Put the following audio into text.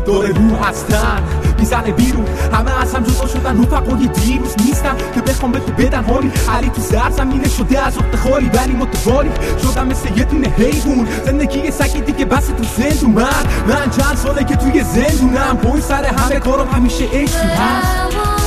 دور رو هستن میزنه بیرون، همه از هم جدا شدن، رفقای دیروز نیستن که بخوام به تو بدن حالی. علی تو سرزمینه شده از اخت خالی، ولی متوالی شدم مثل یه دونه حیوان. زندگی سگی دیگه بس تو زندون، من چند ساله که توی زندونم، پای سر همه کارم همیشه عشقی هست.